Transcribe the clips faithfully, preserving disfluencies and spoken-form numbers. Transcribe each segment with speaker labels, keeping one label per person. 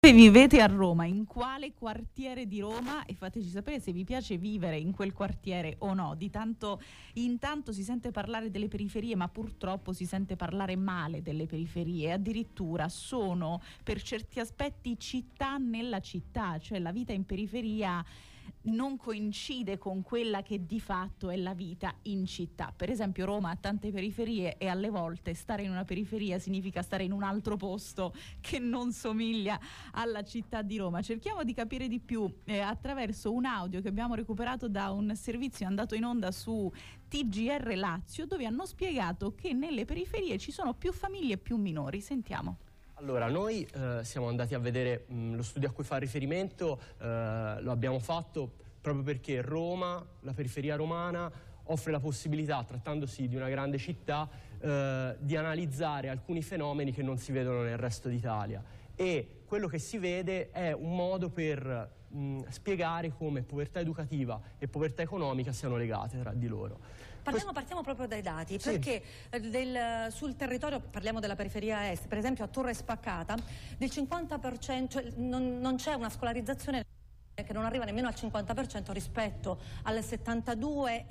Speaker 1: Se vivete a Roma, in quale quartiere di Roma, e fateci sapere se vi piace vivere in quel quartiere o no. Di tanto in tanto si sente parlare delle periferie, ma purtroppo si sente parlare male delle periferie. Addirittura sono per certi aspetti città nella città, cioè la vita in periferia non coincide con quella che di fatto è la vita in città. Per esempio Roma ha tante periferie e alle volte stare in una periferia significa stare in un altro posto che non somiglia alla città di Roma. Cerchiamo di capire di più eh, attraverso un audio che abbiamo recuperato da un servizio andato in onda su T G R Lazio, dove hanno spiegato che nelle periferie ci sono più famiglie e più minori. Sentiamo.
Speaker 2: Allora, noi eh, siamo andati a vedere mh, lo studio a cui fa riferimento, eh, lo abbiamo fatto proprio perché Roma, la periferia romana, offre la possibilità, trattandosi di una grande città, eh, di analizzare alcuni fenomeni che non si vedono nel resto d'Italia. E quello che si vede è un modo per mh, spiegare come povertà educativa e povertà economica siano legate tra di loro.
Speaker 3: Parliamo, partiamo proprio dai dati,
Speaker 2: sì.
Speaker 3: perché del, sul territorio, parliamo della periferia est, per esempio a Torre Spaccata, del cinquanta per cento, cioè non, non c'è una scolarizzazione che non arriva nemmeno al cinquanta per cento rispetto al settantadue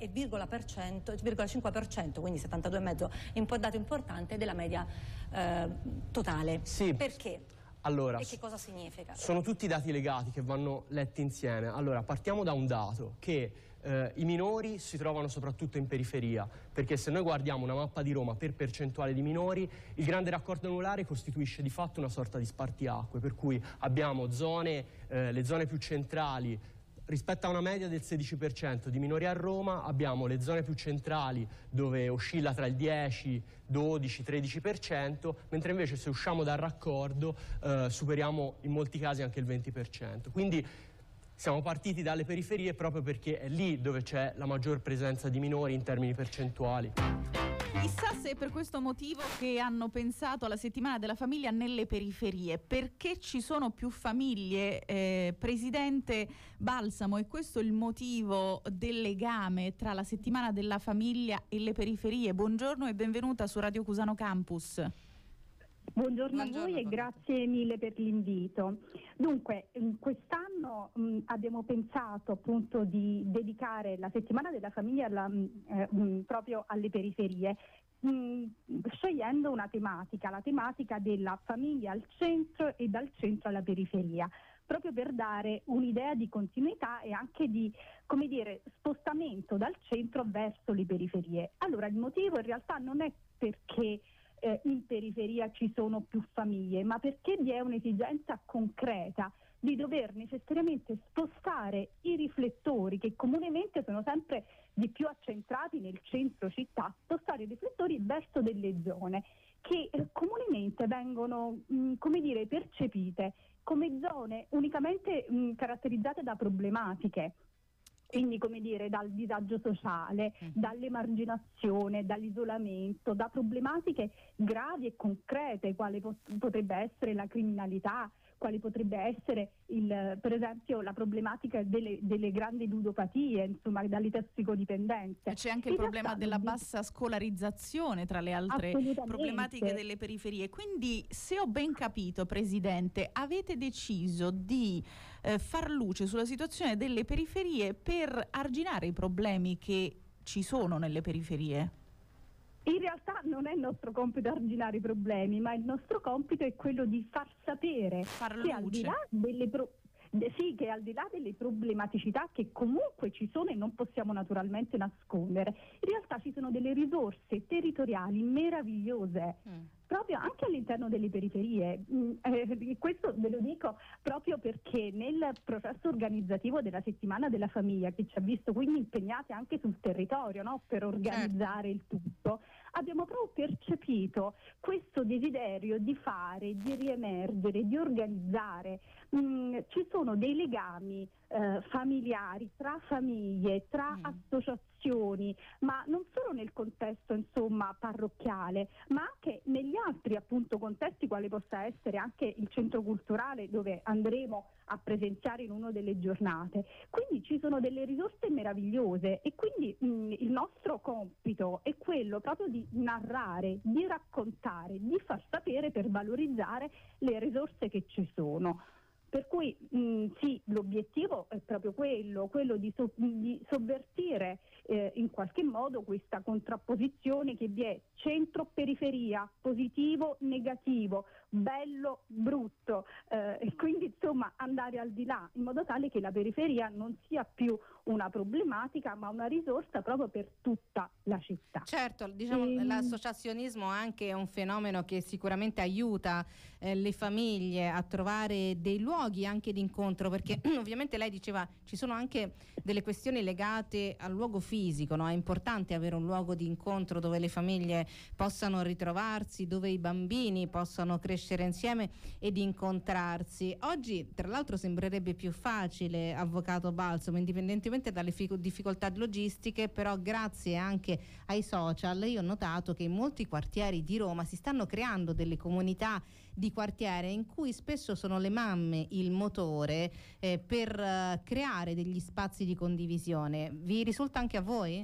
Speaker 3: virgola cinque per cento, quindi settantadue virgola cinque per cento, dato importante della media eh, totale.
Speaker 2: Sì.
Speaker 3: Perché?
Speaker 2: Allora,
Speaker 3: e che cosa significa?
Speaker 2: Sono tutti dati legati che vanno letti insieme. Allora, partiamo da un dato, che eh, i minori si trovano soprattutto in periferia, perché se noi guardiamo una mappa di Roma per percentuale di minori, il grande raccordo anulare costituisce di fatto una sorta di spartiacque, per cui abbiamo zone, eh, le zone più centrali. Rispetto a una media del sedici per cento di minori a Roma, abbiamo le zone più centrali dove oscilla tra il dieci, dodici, tredici per cento, mentre invece se usciamo dal raccordo eh, superiamo in molti casi anche il venti per cento. Quindi siamo partiti dalle periferie proprio perché è lì dove c'è la maggior presenza di minori in termini percentuali.
Speaker 1: Chissà se è per questo motivo che hanno pensato alla settimana della famiglia nelle periferie, perché ci sono più famiglie, eh, Presidente Balsamo, e questo è il motivo del legame tra la settimana della famiglia e le periferie. Buongiorno e benvenuta su Radio Cusano Campus.
Speaker 4: Buongiorno,
Speaker 1: Buongiorno
Speaker 4: a voi e grazie mille per l'invito. Dunque, quest'anno mh, abbiamo pensato appunto di dedicare la settimana della famiglia alla, eh, mh, proprio alle periferie, mh, scegliendo una tematica, la tematica della famiglia al centro e dal centro alla periferia, proprio per dare un'idea di continuità e anche di, come dire, spostamento dal centro verso le periferie. Allora, il motivo in realtà non è perché Eh, in periferia ci sono più famiglie, ma perché vi è un'esigenza concreta di dover necessariamente spostare i riflettori, che comunemente sono sempre di più accentrati nel centro città, spostare i riflettori verso delle zone che eh, comunemente vengono, mh, come dire, percepite come zone unicamente mh, caratterizzate da problematiche. Quindi, come dire, dal disagio sociale, dall'emarginazione, dall'isolamento, da problematiche gravi e concrete, quale pot- potrebbe essere la criminalità, quale potrebbe essere, il, per esempio, la problematica delle, delle grandi ludopatie, insomma, dalle tossicodipendenze.
Speaker 1: E c'è anche il
Speaker 4: In
Speaker 1: problema
Speaker 4: realtà,
Speaker 1: della
Speaker 4: di...
Speaker 1: bassa scolarizzazione tra le altre problematiche delle periferie. Quindi, se ho ben capito, Presidente, avete deciso di eh, far luce sulla situazione delle periferie per arginare i problemi che ci sono nelle periferie.
Speaker 4: In realtà non è il nostro compito arginare i problemi, ma il nostro compito è quello di far sapere
Speaker 1: far
Speaker 4: che al di là delle pro- de- sì, che al di là delle problematicità che comunque ci sono e non possiamo naturalmente nascondere, in realtà ci sono delle risorse territoriali meravigliose. Mm. Proprio anche all'interno delle periferie. Mm, eh, questo ve lo dico proprio perché nel processo organizzativo della settimana della famiglia, che ci ha visto quindi impegnati anche sul territorio, no? Per organizzare il tutto, abbiamo proprio percepito questo desiderio di fare, di riemergere, di organizzare. Mm, ci sono dei legami eh, familiari tra famiglie, tra mm. associazioni, ma non solo nel contesto insomma parrocchiale, ma anche negli altri appunto contesti, quale possa essere anche il centro culturale dove andremo a presenziare in una delle giornate. Quindi ci sono delle risorse meravigliose e quindi mh, il nostro compito è quello proprio di narrare, di raccontare, di far sapere per valorizzare le risorse che ci sono. Per cui mh, sì, l'obiettivo è proprio quello, quello di, so- di sovvertire eh, in qualche modo questa contrapposizione che vi è centro-periferia, positivo, negativo, bello, brutto, eh, e quindi insomma andare al di là in modo tale che la periferia non sia più una problematica ma una risorsa proprio per tutta la città.
Speaker 5: Certo, diciamo
Speaker 4: E...
Speaker 5: l'associazionismo anche è un fenomeno che sicuramente aiuta eh, le famiglie a trovare dei luoghi anche di incontro, perché ovviamente lei diceva ci sono anche delle questioni legate al luogo fisico, no? È importante avere un luogo di incontro dove le famiglie possano ritrovarsi, dove i bambini possano crescere insieme ed incontrarsi. Oggi tra l'altro sembrerebbe più facile, avvocato Balsamo, indipendentemente dalle fico- difficoltà logistiche, però grazie anche ai social io ho notato che in molti quartieri di Roma si stanno creando delle comunità di quartiere in cui spesso sono le mamme il motore eh, per uh, creare degli spazi di condivisione. Vi risulta anche a voi?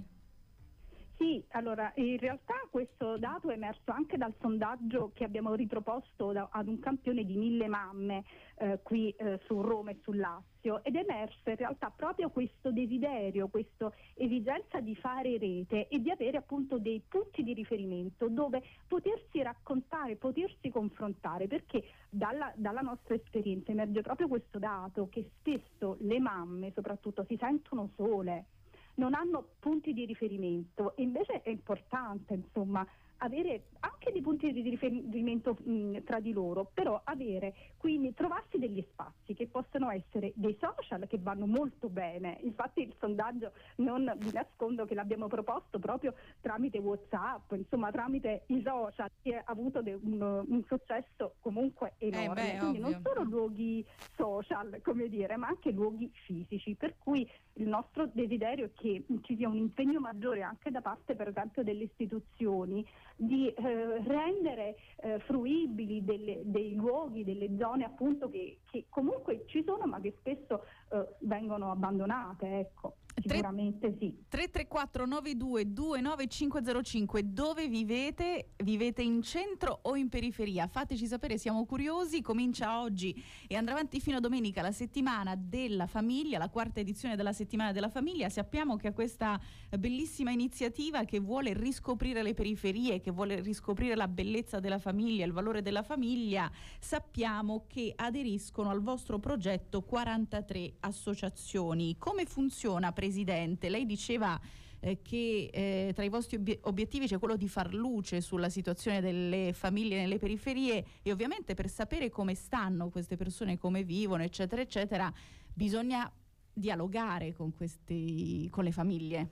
Speaker 4: Sì, allora in realtà questo dato è emerso anche dal sondaggio che abbiamo riproposto da, ad un campione di mille mamme eh, qui eh, su Roma e sul Lazio, ed è emerso in realtà proprio questo desiderio, questa esigenza di fare rete e di avere appunto dei punti di riferimento dove potersi raccontare, potersi confrontare, perché dalla, dalla nostra esperienza emerge proprio questo dato che spesso le mamme soprattutto si sentono sole, non hanno punti di riferimento, e invece è importante insomma avere anche dei punti di riferimento mh, tra di loro, però avere, quindi trovarsi degli spazi che possono essere dei social che vanno molto bene. Infatti il sondaggio, non vi nascondo che l'abbiamo proposto proprio tramite WhatsApp, insomma tramite i social, che ha avuto de- un, un successo comunque enorme.
Speaker 5: Eh beh,
Speaker 4: quindi
Speaker 5: ovvio.
Speaker 4: non solo luoghi social, come dire, ma anche luoghi fisici, per cui il nostro desiderio è che ci sia un impegno maggiore anche da parte per esempio delle istituzioni di eh, rendere eh, fruibili delle, dei luoghi, delle zone appunto che, che comunque ci sono ma che spesso eh, vengono abbandonate, ecco. Sicuramente sì.
Speaker 1: tre tre quattro nove due due nove cinque zero cinque. Dove vivete? Vivete in centro o in periferia? Fateci sapere, siamo curiosi. Comincia oggi e andrà avanti fino a domenica la settimana della famiglia, la quarta edizione della settimana della famiglia. Sappiamo che a questa bellissima iniziativa che vuole riscoprire le periferie, che vuole riscoprire la bellezza della famiglia, il valore della famiglia, sappiamo che aderiscono al vostro progetto quarantatré associazioni. Come funziona, Presidente? Lei diceva eh, che eh, tra i vostri ob- obiettivi c'è quello di far luce sulla situazione delle famiglie nelle periferie, e ovviamente per sapere come stanno queste persone, come vivono, eccetera, eccetera, bisogna dialogare con questi, con le famiglie.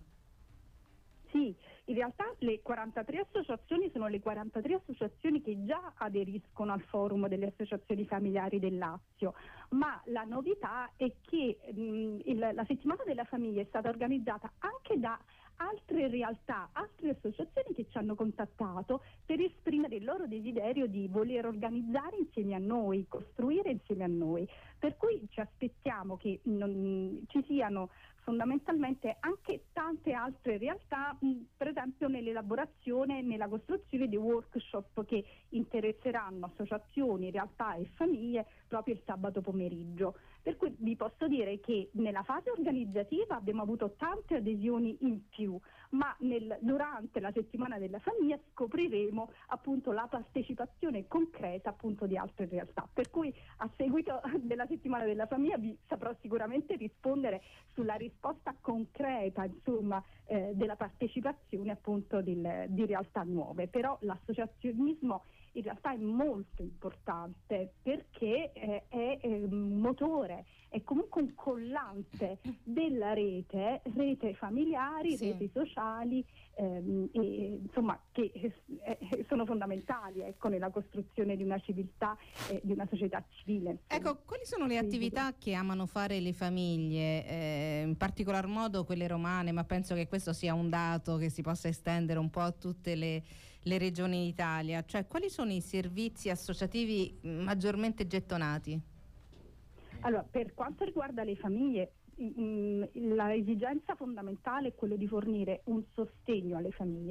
Speaker 4: Sì, in realtà le quarantatré associazioni sono le quarantatré associazioni che già aderiscono al forum delle associazioni familiari del Lazio, ma la novità è che mh, il, la settimana della famiglia è stata organizzata anche da altre realtà, altre associazioni che ci hanno contattato per esprimere il loro desiderio di voler organizzare insieme a noi, costruire insieme a noi, per cui ci aspettiamo che non, ci siano fondamentalmente anche tante altre realtà, mh, per esempio nell'elaborazione e nella costruzione di workshop che interesseranno associazioni, realtà e famiglie proprio il sabato pomeriggio. Per cui vi posso dire che nella fase organizzativa abbiamo avuto tante adesioni in più, ma nel, durante la settimana della famiglia scopriremo appunto la partecipazione concreta appunto di altre realtà. Per cui a seguito della settimana della famiglia vi saprò sicuramente rispondere sulla risposta concreta insomma eh, della partecipazione appunto del, di realtà nuove. Però l'associazionismo in realtà è molto importante perché eh, è eh, motore, è comunque un collante della rete, rete familiari, sì. Reti sociali, ehm, e, insomma, che eh, sono fondamentali ecco, nella costruzione di una civiltà e eh, di una società civile. Insomma.
Speaker 5: Ecco, quali sono le attività che amano fare le famiglie, eh, in particolar modo quelle romane, ma penso che questo sia un dato che si possa estendere un po' a tutte le le regioni d'Italia, cioè quali sono i servizi associativi maggiormente gettonati?
Speaker 4: Allora, per quanto riguarda le famiglie, mh, la esigenza fondamentale è quello di fornire un sostegno alle famiglie.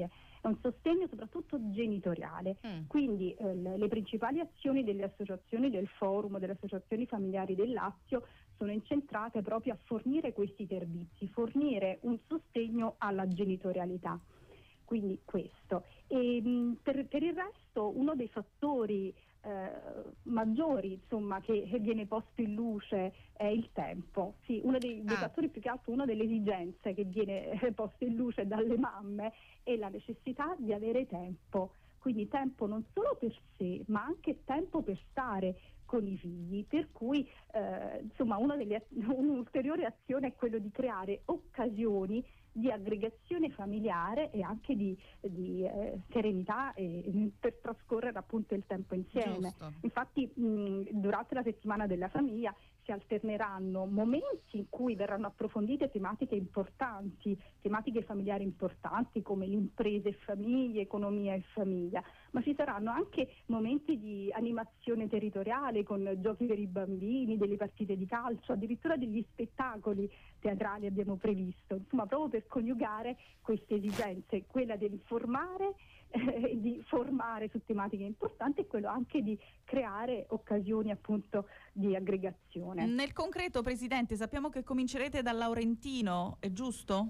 Speaker 4: è un sostegno soprattutto genitoriale.
Speaker 5: Mm.
Speaker 4: Quindi eh, le, le principali azioni delle associazioni del forum, delle associazioni familiari del Lazio sono incentrate proprio a fornire questi servizi, fornire un sostegno alla genitorialità. Quindi questo. E, mh, per, per il resto uno dei fattori eh, maggiori insomma, che, che viene posto in luce è il tempo. Sì, uno dei, dei
Speaker 5: Ah.
Speaker 4: fattori più che altro, una delle esigenze che viene eh, posta in luce dalle mamme è la necessità di avere tempo. Quindi tempo non solo per sé, ma anche tempo per stare con i figli, per cui eh, insomma una delle, un'ulteriore azione è quello di creare occasioni di aggregazione familiare e anche di, di eh, serenità e, per trascorrere appunto il tempo insieme.
Speaker 5: Giusto.
Speaker 4: Infatti mh, durante la settimana della famiglia si alterneranno momenti in cui verranno approfondite tematiche importanti, tematiche familiari importanti come imprese e famiglie, economia e famiglia, ma ci saranno anche momenti di animazione territoriale con giochi per i bambini, delle partite di calcio, addirittura degli spettacoli teatrali abbiamo previsto, insomma proprio per coniugare queste esigenze, quella di informare, eh, di formare su tematiche importanti e quello anche di creare occasioni appunto di aggregazione.
Speaker 1: Nel concreto, Presidente, sappiamo che comincerete dal Laurentino, è giusto?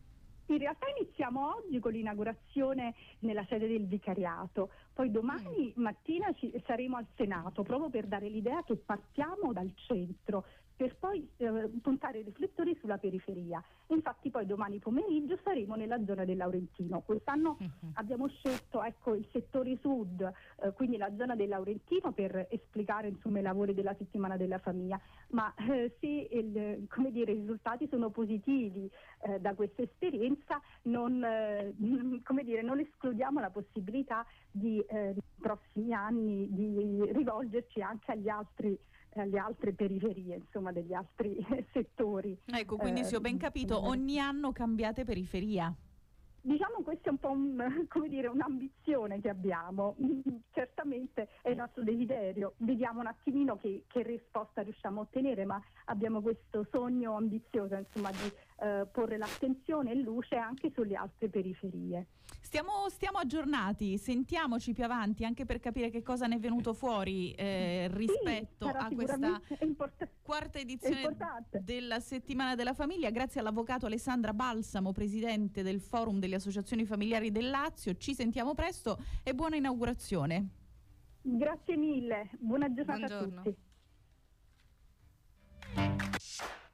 Speaker 4: In realtà iniziamo oggi con l'inaugurazione nella sede del vicariato, poi domani mattina ci, saremo al Senato proprio per dare l'idea che partiamo dal centro per poi eh, puntare i riflettori sulla periferia. Infatti poi domani pomeriggio saremo nella zona del Laurentino. Quest'anno uh-huh. abbiamo scelto ecco, il settore sud, eh, quindi la zona del Laurentino per esplicare insomma, i lavori della settimana della famiglia, ma eh, se il, come dire, i risultati sono positivi eh, da questa esperienza non, eh, come dire, non escludiamo la possibilità di eh, nei prossimi anni di rivolgerci anche agli altri alle altre periferie, insomma, degli altri settori.
Speaker 1: Ecco, quindi
Speaker 4: eh,
Speaker 1: se ho ben capito, ogni anno cambiate periferia.
Speaker 4: Diciamo questo è un po' un, come dire, un'ambizione che abbiamo, certamente è il nostro desiderio, vediamo un attimino che, che risposta riusciamo a ottenere, ma abbiamo questo sogno ambizioso insomma di eh, porre l'attenzione e luce anche sulle altre periferie.
Speaker 1: Stiamo, stiamo aggiornati, sentiamoci più avanti anche per capire che cosa ne è venuto fuori eh, rispetto
Speaker 4: sì,
Speaker 1: a questa
Speaker 4: import-
Speaker 1: quarta edizione della Settimana della Famiglia. Grazie all'avvocato Alessandra Balsamo, presidente del Forum delle Associazioni Familiari del Lazio. Ci sentiamo presto e buona inaugurazione.
Speaker 4: Grazie mille, buona giornata
Speaker 5: Buongiorno.
Speaker 4: a tutti.